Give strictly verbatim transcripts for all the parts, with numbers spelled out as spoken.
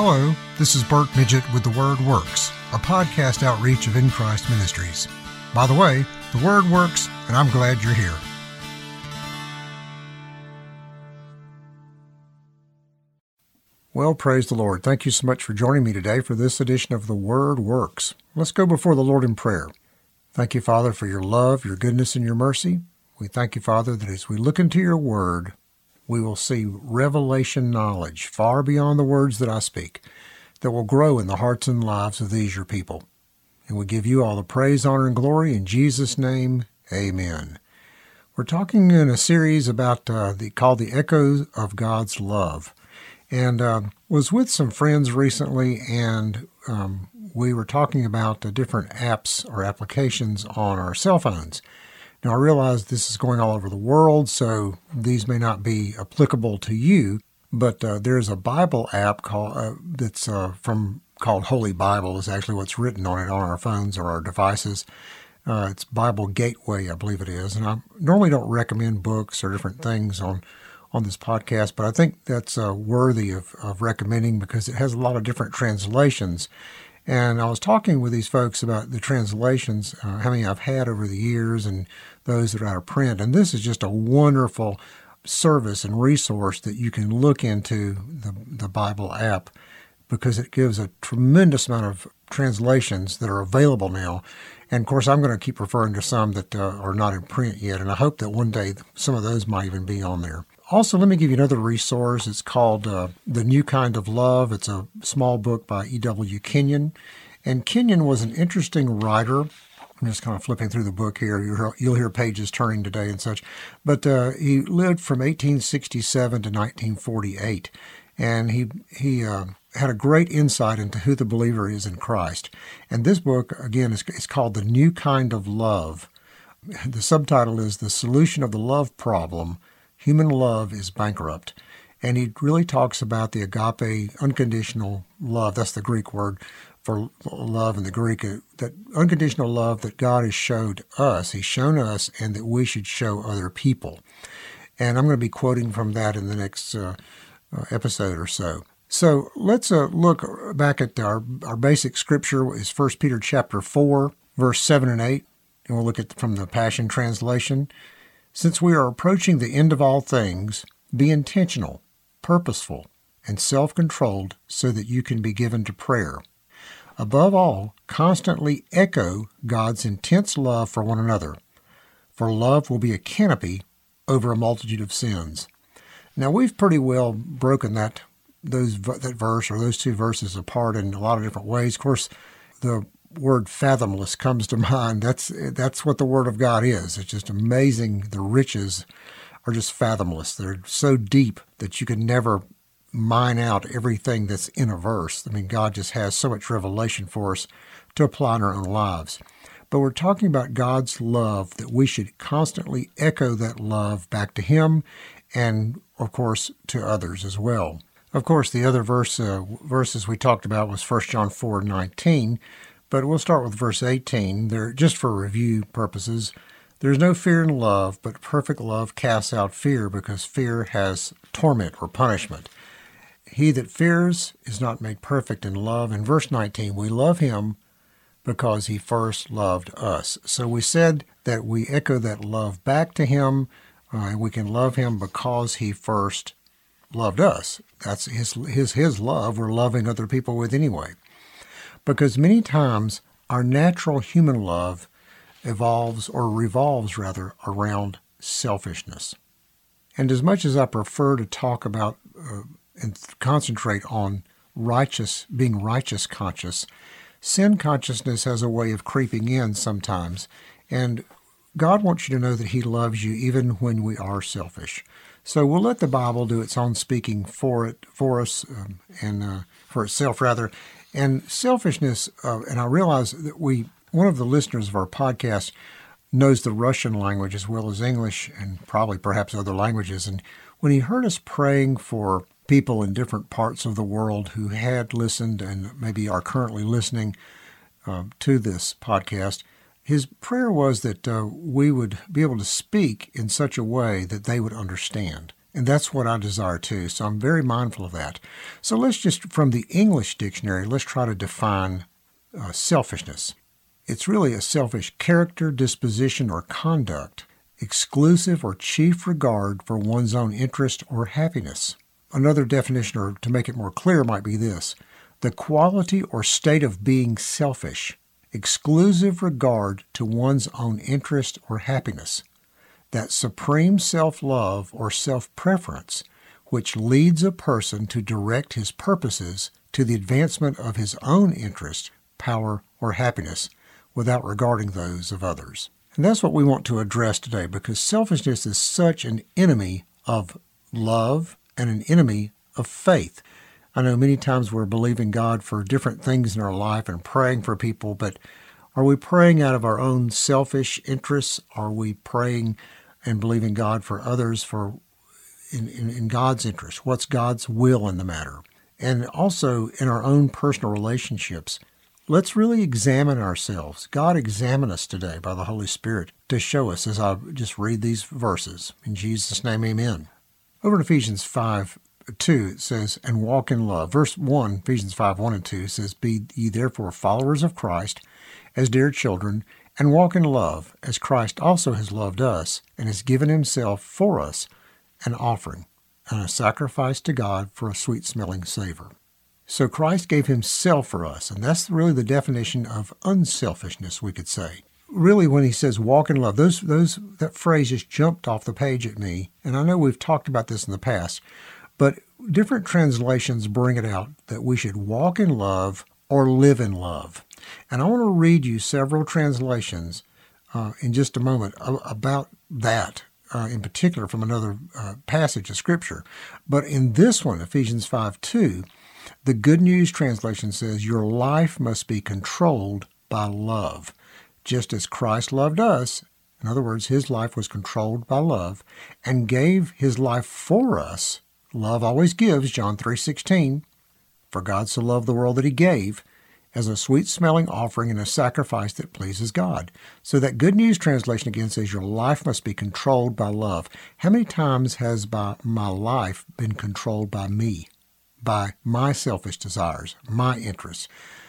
Hello, this is Bert Midget with The Word Works, a podcast outreach of In Christ Ministries. By the way, The Word Works, and I'm glad you're here. Well, praise the Lord. Thank you so much for joining me today for this edition of The Word Works. Let's go before the Lord in prayer. Thank you, Father, for your love, your goodness, and your mercy. We thank you, Father, that as we look into your Word, we will see revelation knowledge far beyond the words that I speak that will grow in the hearts and lives of these your people. And we give you all the praise, honor, and glory in Jesus' name. Amen. We're talking in a series about uh, the called The Echoes of God's Love. And uh, was with some friends recently, and um, we were talking about uh, different apps or applications on our cell phones. Now, I realize this is going all over the world, so these may not be applicable to you, but uh, there's a Bible app called uh, that's uh, from called Holy Bible is actually what's written on it on our phones or our devices. Uh, it's Bible Gateway, I believe it is, and I normally don't recommend books or different things on, on this podcast, but I think that's uh, worthy of, of recommending because it has a lot of different translations. And I was talking with these folks about the translations, uh, how many I've had over the years and those that are out of print. And this is just a wonderful service and resource that you can look into the, the Bible app because it gives a tremendous amount of translations that are available now. And of course, I'm going to keep referring to some that uh, are not in print yet. And I hope that one day some of those might even be on there. Also, let me give you another resource. It's called uh, The New Kind of Love. It's a small book by E W Kenyon. And Kenyon was an interesting writer. I'm just kind of flipping through the book here. You'll, you'll hear pages turning today and such. But uh, he lived from eighteen sixty-seven to nineteen forty-eight. And he, he uh, had a great insight into who the believer is in Christ. And this book, again, is, is called The New Kind of Love. The subtitle is The Solution of the Love Problem. Human Love is Bankrupt. And he really talks about the agape, unconditional love. That's the Greek word for love in the Greek. That unconditional love that God has showed us. He's shown us and that we should show other people. And I'm going to be quoting from that in the next uh, uh, episode or so. So let's uh, look back at our, our basic scripture is First Peter chapter four, verse seven and eight. And we'll look at from the Passion Translation. Since we are approaching the end of all things, be intentional, purposeful, and self-controlled so that you can be given to prayer. Above all, constantly echo God's intense love for one another, for love will be a canopy over a multitude of sins. Now, we've pretty well broken that those that verse or those two verses apart in a lot of different ways. Of course, the word fathomless comes to mind. That's that's what the Word of God is. It's just amazing. The riches are just fathomless. They're so deep that you can never mine out everything that's in a verse. I mean, God just has so much revelation for us to apply in our own lives. But we're talking about God's love, that we should constantly echo that love back to Him and, of course, to others as well. Of course, the other verse uh, verses we talked about was First John four nineteen. But we'll start with verse eighteen. There, just for review purposes, there's no fear in love, but perfect love casts out fear, because fear has torment or punishment. He that fears is not made perfect in love. In verse nineteen, we love Him because He first loved us. So we said that we echo that love back to Him, uh, and we can love Him because He first loved us. That's His, his, his love we're loving other people with anyway. Because many times our natural human love evolves or revolves rather around selfishness. And as much as I prefer to talk about uh, and concentrate on righteous, being righteous conscious, sin consciousness has a way of creeping in sometimes. And God wants you to know that He loves you even when we are selfish. So we'll let the Bible do its own speaking for it, for us, um, and uh, for itself rather. And selfishness, uh, and I realize that we, one of the listeners of our podcast knows the Russian language as well as English and probably perhaps other languages. And when he heard us praying for people in different parts of the world who had listened and maybe are currently listening uh, to this podcast, his prayer was that uh, we would be able to speak in such a way that they would understand. And that's what I desire too. So I'm very mindful of that. So let's just, from the English dictionary, let's try to define uh, selfishness. It's really a selfish character, disposition, or conduct, exclusive or chief regard for one's own interest or happiness. Another definition, or to make it more clear, might be this: the quality or state of being selfish, exclusive regard to one's own interest or happiness. That supreme self-love or self-preference which leads a person to direct his purposes to the advancement of his own interest, power, or happiness without regarding those of others. And that's what we want to address today, because selfishness is such an enemy of love and an enemy of faith. I know many times we're believing God for different things in our life and praying for people, but are we praying out of our own selfish interests? Are we praying and believing God for others for in, in, in God's interest? What's God's will in the matter? And also in our own personal relationships, let's really examine ourselves. God, examine us today by the Holy Spirit to show us as I just read these verses. In Jesus' name, amen. Over in Ephesians five two, it says, and walk in love. Verse one, Ephesians five one and two says, be ye therefore followers of Christ as dear children, and walk in love, as Christ also has loved us, and has given himself for us, an offering, and a sacrifice to God for a sweet-smelling savor. So Christ gave himself for us, and that's really the definition of unselfishness, we could say. Really, when he says walk in love, those those that phrase just jumped off the page at me, and I know we've talked about this in the past, but different translations bring it out that we should walk in love or live in love. And I want to read you several translations uh, in just a moment about that, uh, in particular from another uh, passage of Scripture. But in this one, Ephesians five two, the Good News translation says, your life must be controlled by love, just as Christ loved us. In other words, his life was controlled by love and gave his life for us. Love always gives, John three sixteen. For God so loved the world that he gave, as a sweet-smelling offering and a sacrifice that pleases God. So that Good News translation again says your life must be controlled by love. How many times has by my life been controlled by me, by my selfish desires, my interests?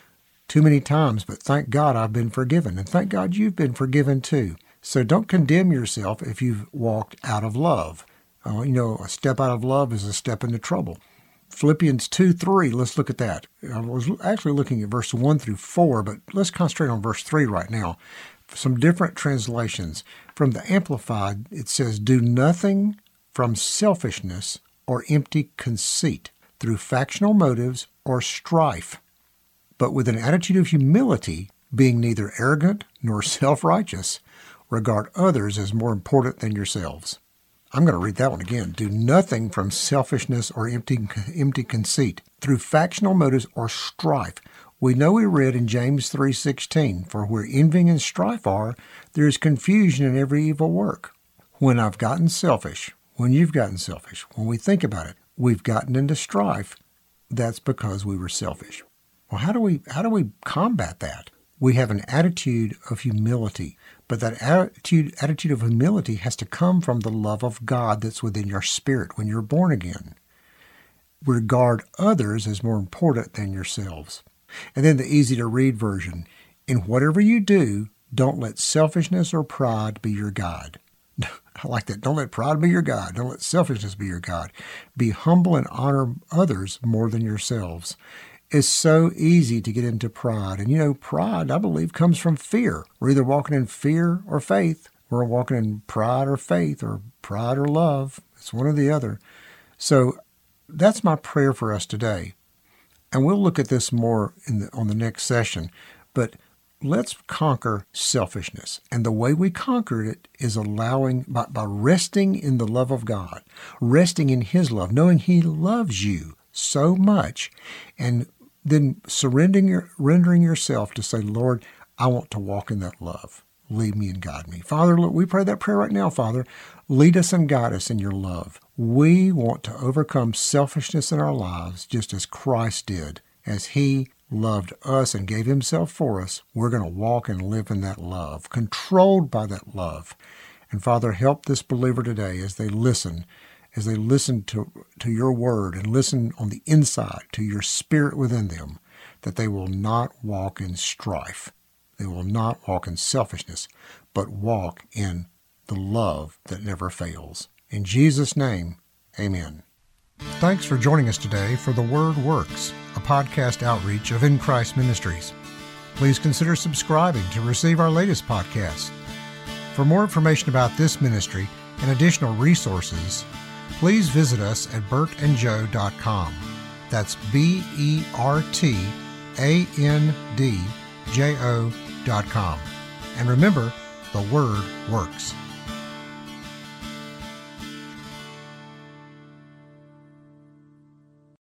Too many times, but thank God I've been forgiven, and thank God you've been forgiven too. So don't condemn yourself if you've walked out of love. Uh, you know, a step out of love is a step into trouble. Philippians two three, let's look at that. I was actually looking at verse one through four, but let's concentrate on verse three right now. Some different translations. From the Amplified, it says, do nothing from selfishness or empty conceit, through factional motives or strife, but with an attitude of humility, being neither arrogant nor self-righteous, regard others as more important than yourselves. I'm going to read that one again. Do nothing from selfishness or empty empty conceit, through factional motives or strife. We know we read in James three sixteen, for where envying and strife are, there is confusion in every evil work. When I've gotten selfish, when you've gotten selfish, when we think about it, we've gotten into strife, that's because we were selfish. Well, how do we how do we combat that? We have an attitude of humility. But that attitude, attitude of humility has to come from the love of God that's within your spirit when you're born again. Regard others as more important than yourselves. And then the easy-to-read version. In whatever you do, don't let selfishness or pride be your guide. I like that. Don't let pride be your guide. Don't let selfishness be your guide. Be humble and honor others more than yourselves. It's so easy to get into pride. And, you know, pride, I believe, comes from fear. We're either walking in fear or faith. We're walking in pride or faith, or pride or love. It's one or the other. So that's my prayer for us today. And we'll look at this more in the, on the next session. But let's conquer selfishness. And the way we conquer it is allowing, by, by resting in the love of God, resting in his love, knowing he loves you so much, and then surrendering your, rendering yourself to say, Lord, I want to walk in that love. Lead me and guide me. Father, look, we pray that prayer right now, Father. Lead us and guide us in your love. We want to overcome selfishness in our lives just as Christ did. As he loved us and gave himself for us, we're going to walk and live in that love, controlled by that love. And Father, help this believer today as they listen as they listen to, to your word and listen on the inside to your spirit within them, that they will not walk in strife. They will not walk in selfishness, but walk in the love that never fails. In Jesus' name, amen. Thanks for joining us today for The Word Works, a podcast outreach of In Christ Ministries. Please consider subscribing to receive our latest podcast. For more information about this ministry and additional resources, please visit us at bert and joe dot com. That's B E R T A N D J O dot com. And remember, the Word works.